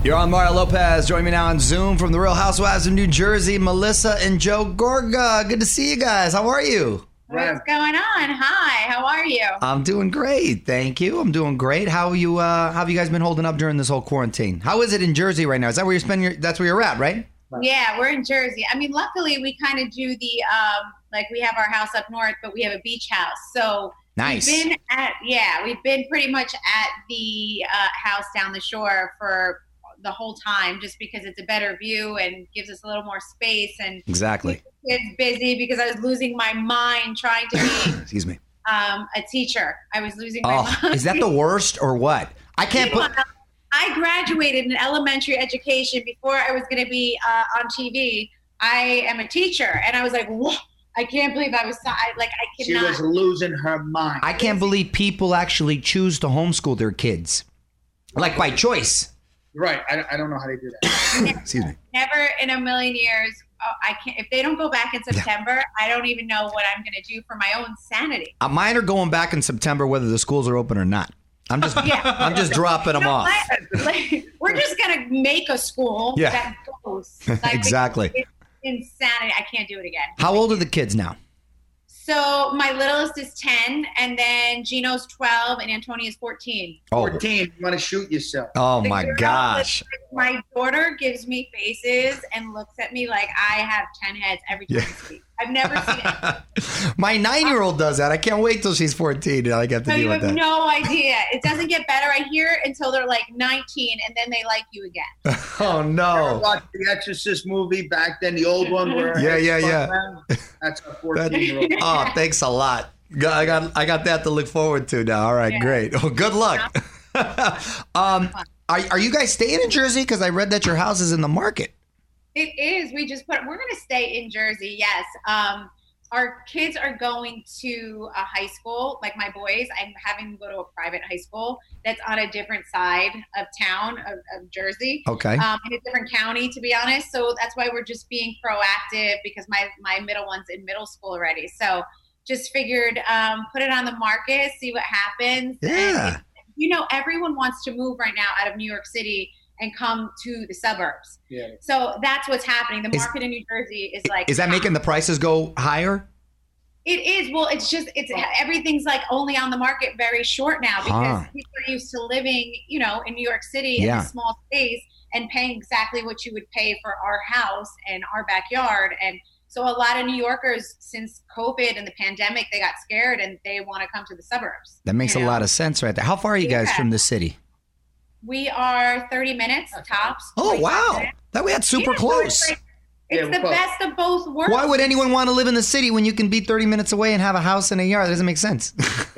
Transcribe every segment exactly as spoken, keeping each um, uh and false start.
You're on Mario Lopez. Join me now on Zoom from the Real Housewives of New Jersey, Melissa and Joe Gorga. Good to see you guys. How are you? What's going on? Hi, how are you? I'm doing great, thank you. I'm doing great. How are you? Uh, how have you guys been holding up during this whole quarantine? How is it in Jersey right now? Is that where you're spending your? That's where you're at, right? Yeah, we're in Jersey. I mean, luckily we kind of do the um, like we have our house up north, but we have a beach house. So nice. We've been at yeah, we've been pretty much at the uh, house down the shore for the whole time, just because it's a better view and gives us a little more space. And exactly, it's busy because I was losing my mind trying to be excuse me um, a teacher. I was losing my oh, mind. Is that the worst or what? I can't put. I graduated in elementary education before I was going to be uh, on T V. I am a teacher, and I was like, whoa, I can't believe I was so, I, like I She cannot. was losing her mind. I can't believe people actually choose to homeschool their kids, like by choice. Right. I, I don't know how they do that. Excuse me. Never in a million years. Oh, I can't. If they don't go back in September, I don't even know what I'm going to do for my own sanity. Uh, mine are going back in September, whether the schools are open or not. I'm just, yeah. I'm just dropping them you know, off. Like, like, we're just gonna make a school yeah. that goes. Like, exactly. It's insanity. I can't do it again. How old are the kids now? So my littlest is ten, and then Gino's twelve, and Antonia's fourteen. Oh. fourteen. You want to shoot yourself. Oh The my girl gosh. is- My daughter gives me faces and looks at me like I have ten heads every time Yeah. I speak. I've never seen it. My nine-year-old does that. I can't wait till she's fourteen and I get to So deal you with have that. no idea. It doesn't get better, I hear, until they're like nineteen, and then they like you again. Oh I no. watched the Exorcist movie back then, the old one where Yeah, yeah, yeah. around. That's a fourteen-year-old. Oh, thanks a lot. I got I got that to look forward to now. All right, Yeah. great. Oh, good luck. um, are are you guys staying in Jersey? Because I read that your house is in the market. It is. We just put. We're going to stay in Jersey. Yes. Um, our kids are going to a high school. Like my boys, I'm having them go to a private high school that's on a different side of town of, of Jersey. Okay. Um, in a different county, to be honest. So that's why we're just being proactive, because my my middle one's in middle school already. So just figured um, put it on the market, see what happens. Yeah. And, you know, everyone wants to move right now out of New York City and come to the suburbs. Yeah. So that's what's happening. The Is- market in New Jersey is like. Is that making the prices go higher? It is. Well, it's just, it's everything's like only on the market very short now, because Huh. people are used to living, you know, in New York City Yeah. in a small space and paying exactly what you would pay for our house and our backyard. And so a lot of New Yorkers, since COVID and the pandemic, they got scared and they want to come to the suburbs. That makes you a know? lot of sense right there. How far are you guys Yeah. from the city? We are thirty minutes tops. Oh, twenty-five wow. minutes. That we had super Yeah, so close. It's, like, Yeah, it's we're the close. best of both worlds. Why would anyone want to live in the city when you can be thirty minutes away and have a house and a yard? That doesn't make sense.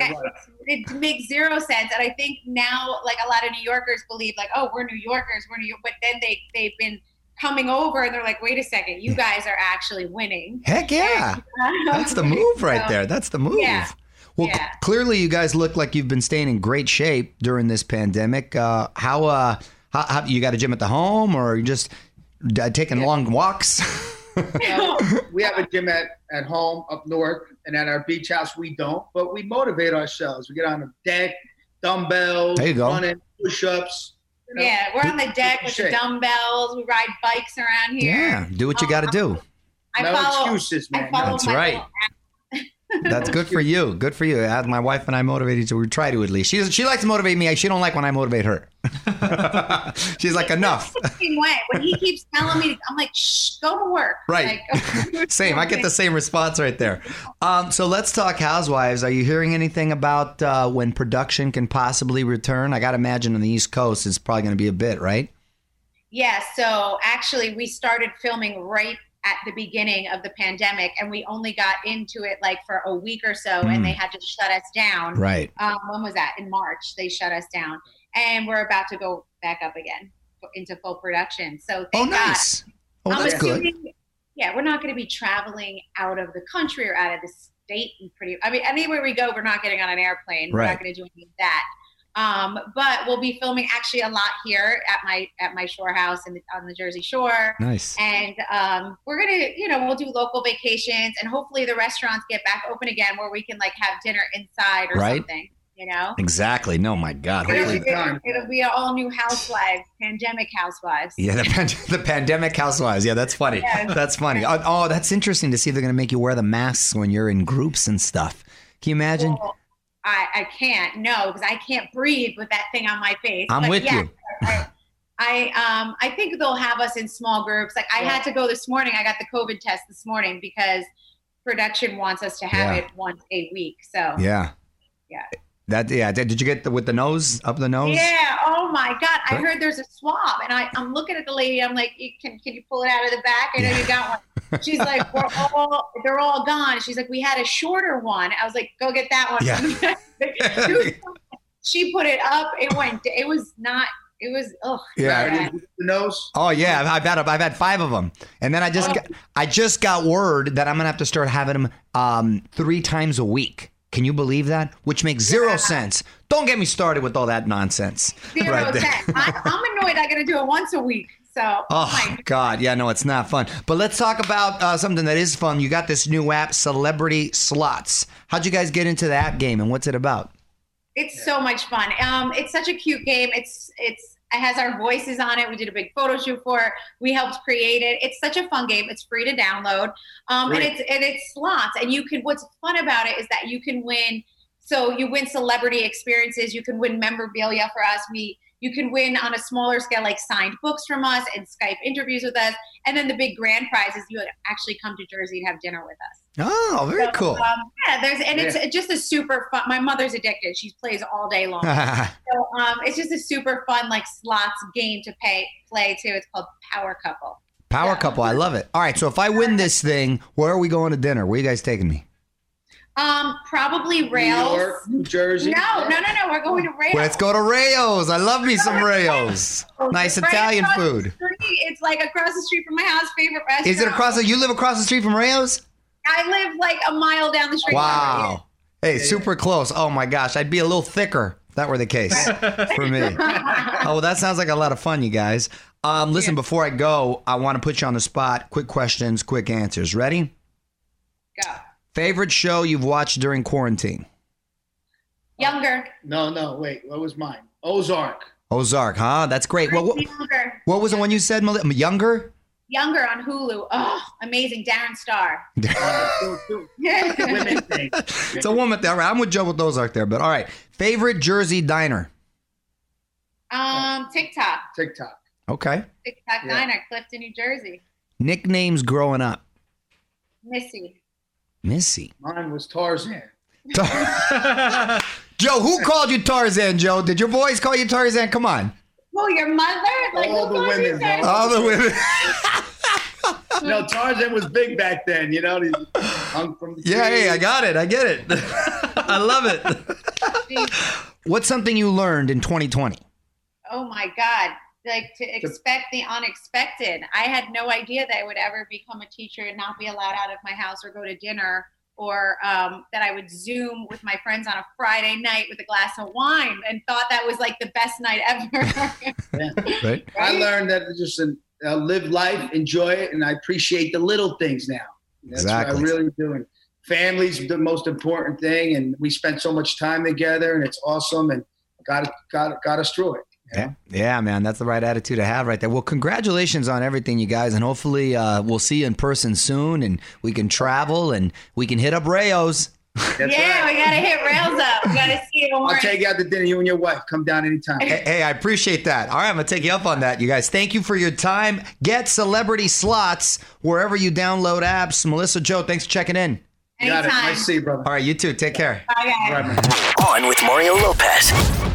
It makes zero sense. And I think now, like, a lot of New Yorkers believe, like, oh, we're New Yorkers, we're New York. But then they, they've been coming over and they're like, wait a second, you guys are actually winning. Heck yeah. That's the move right So, there. That's the move. Yeah. Well, Yeah. c- clearly you guys look like you've been staying in great shape during this pandemic. Uh, how, uh, how, how, you got a gym at the home, or are you just uh, taking long walks? Well, we have a gym at, at home up north, and at our beach house we don't, but we motivate ourselves. We get on the deck, dumbbells, There you go. running, push-ups. You know. Yeah, we're on the deck with the Shit. dumbbells. We ride bikes around here. Yeah, do what you got to do. I No follow, excuses, I man. follow That's my right. little That's good for you. Good for you. As my wife and I motivate each other. We try to, at least. She she likes to motivate me. She don't like when I motivate her. She's like, enough. same way. When he keeps telling me, I'm like, shh, go to work. Right. Like, Same. I get the same response right there. Um, so let's talk Housewives. Are you hearing anything about uh, when production can possibly return? I got to imagine on the East Coast it's probably going to be a bit, right? Yeah, so actually we started filming right at the beginning of the pandemic, and we only got into it like for a week or so, Mm. and they had to shut us down. Right. Um, when was that? In March, they shut us down, and we're about to go back up again into full production. So Oh, thank God. nice. Oh, I'm that's good. assuming- Yeah, we're not going to be traveling out of the country or out of the state. And pretty, I mean, anywhere we go, we're not getting on an airplane. We're Right. not going to do any of that. Um, but we'll be filming actually a lot here at my at my shore house in the, on the Jersey Shore. Nice. And um, we're gonna, you know, we'll do local vacations, and hopefully the restaurants get back open again, where we can like have dinner inside or Right. something. You know. Exactly. No, my God. It'll, Crazy it, time. it'll be all new housewives, pandemic housewives. Yeah, the, pan- the pandemic housewives. Yeah, that's funny. Yes. That's funny. Oh, oh, that's interesting to see if they're going to make you wear the masks when you're in groups and stuff. Can you imagine? Well, I, I can't, no, because I can't breathe with that thing on my face. I'm But with yes, you. I, I um I think they'll have us in small groups. Like I Yeah. had to go this morning. I got the COVID test this morning because production wants us to have Yeah. it once a week. So Yeah. Yeah. That yeah. Did did you get the with the nose up the nose? Yeah. Oh my God. I Huh? heard there's a swab, and I I'm looking at the lady. I'm like, "You- can can you pull it out of the back? I know Yeah. you got one. She's like, we're all they're all gone. She's like, we had a shorter one. I was like, go get that one. Yeah. Dude, she put it up. It went. It was not. It was. Ugh. Yeah. bad. The nose. Oh yeah, I've, I've had I've had five of them, and then I just Oh. got, I just got word that I'm gonna have to start having them um, three times a week. Can you believe that? Which makes zero Yeah. sense. Don't get me started with all that nonsense. Zero right there. cents. I, I'm annoyed. I got to do it once a week. So. Oh, my God. Yeah, no, it's not fun. But let's talk about uh, something that is fun. You got this new app, Celebrity Slots. How'd you guys get into the app game, and what's it about? It's so much fun. Um, it's such a cute game. It's it's it has our voices on it. We did a big photo shoot for it. We helped create it. It's such a fun game. It's free to download. Um, and Great. it's and it's slots. And you can. What's fun about it is that you can win. So you win celebrity experiences. You can win memorabilia for us. We you can win on a smaller scale, like signed books from us and Skype interviews with us. And then the big grand prize is you actually come to Jersey and have dinner with us. Oh, very So, cool. Um, yeah, there's and it's just a super fun. My mother's addicted. She plays all day long. So um, it's just a super fun like slots game to pay play too. It's called Power Couple. Power Yeah. couple. I love it. All right, so if I win this thing, where are we going to dinner? Where are you guys taking me? Um, probably New Rails. York, New Jersey. No, no, no, no. We're going to Rails. Let's go to Rayo's. I love me some Rayo's. Nice It's right Italian across the food. street. It's like across the street from my house. Favorite restaurant. Is it across the, you live across the street from Rayo's? I live like a mile down the street. Wow. Hey, super close. Oh my gosh, I'd be a little thicker if that were the case for me. Oh, well, that sounds like a lot of fun, you guys. Um, listen, before I go, I want to put you on the spot. Quick questions, quick answers. Ready? Go. Favorite show you've watched during quarantine? Younger. No, no, wait. What was mine? Ozark. Ozark, huh? That's great. What, what, Younger. what was the one you said, Mel- Younger? Younger on Hulu. Oh, amazing. Darren Star. Two- two Women thing. It's a woman there. I'm with Joe with Ozark there, but all right. Favorite Jersey diner? um, TikTok. TikTok. Okay. TikTok Yeah. Diner, Clifton, New Jersey. Nicknames growing up? Missy. Missy. Mine was Tarzan. Joe, who called you Tarzan, Joe? Did your boys call you Tarzan? Come on. Oh, your mother? Like, All who the called you women, that? bro. All the women. No, Tarzan was big back then. You know, he hung from the Yeah, tree. hey, I got it. I get it. I love it. What's something you learned in twenty twenty? Oh my God. Like to expect the unexpected. I had no idea that I would ever become a teacher and not be allowed out of my house or go to dinner, or um, that I would Zoom with my friends on a Friday night with a glass of wine, and thought that was like the best night ever. Yeah. Right? I learned that just uh, live life, enjoy it, and I appreciate the little things now. That's Exactly. what I really do. And family's the most important thing, and we spend so much time together, and it's awesome. And got got got us through it. you know? Yeah, yeah, man, that's the right attitude to have right there. Well, congratulations on everything, you guys, and hopefully uh, we'll see you in person soon, and we can travel, and we can hit up Rayo's. That's yeah, right. we gotta hit rails up. We gotta see it when I'll we're take you out to dinner. You and your wife come down anytime. Hey, hey, I appreciate that. All right, I'm gonna take you up on that, you guys. Thank you for your time. Get Celebrity Slots wherever you download apps. Melissa, Joe, thanks for checking in. Got it. anytime. Nice to see you, brother. All right, you too. Take care. Bye, guys. All right, man. On with Mario Lopez.